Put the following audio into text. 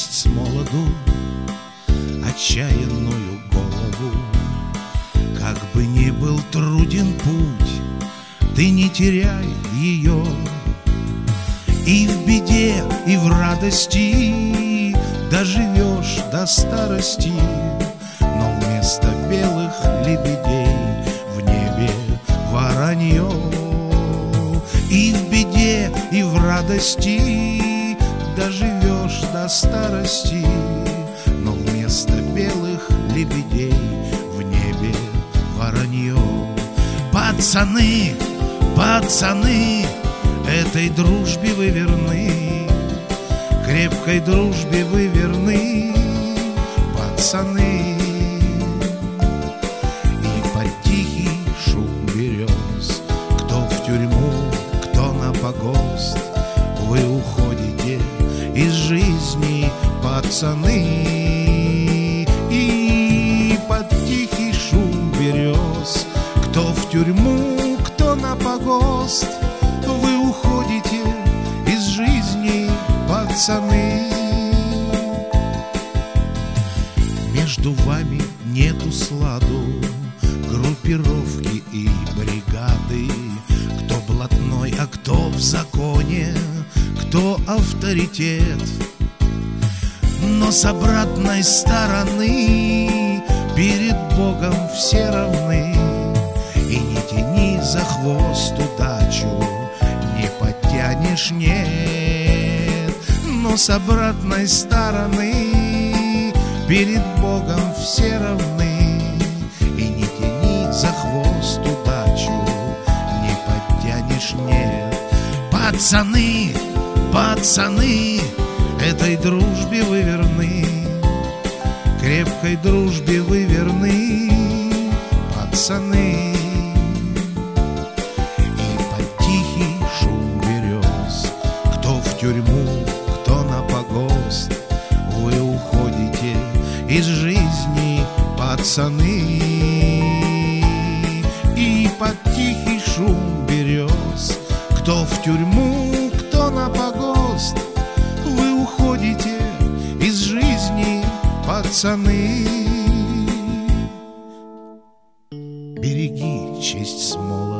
честь с молоду, отчаянную голову. Как бы ни был труден путь, ты не теряй ее. И в беде, и в радости доживешь до старости. Но вместо белых лебедей в небе воронье. И в беде, и в радости доживешь до старости. Но вместо белых лебедей в небе воронье. Пацаны, пацаны, этой дружбе вы верны, крепкой дружбе вы верны, пацаны. И под тихий шум берез, кто в тюрьму, кто на погост, вы уходите из жизни, пацаны. И под тихий шум берез, кто в тюрьму, кто на погост, вы уходите из жизни, пацаны. Между вами нету сладу, группировки и бригады. Кто блатной, а кто в законе, кто авторитет. Но с обратной стороны перед Богом все равны. И не тяни за хвост удачу, не подтянешь, нет. Но с обратной стороны перед Богом все равны. И не тяни за хвост удачу, не подтянешь, нет. Пацаны, пацаны, этой дружбе вы верны, крепкой дружбе вы верны, пацаны. В тюрьму, кто на погост, вы уходите из жизни, пацаны. И под тихий шум берез, кто в тюрьму, кто на погост, вы уходите из жизни, пацаны. Береги честь с молоду,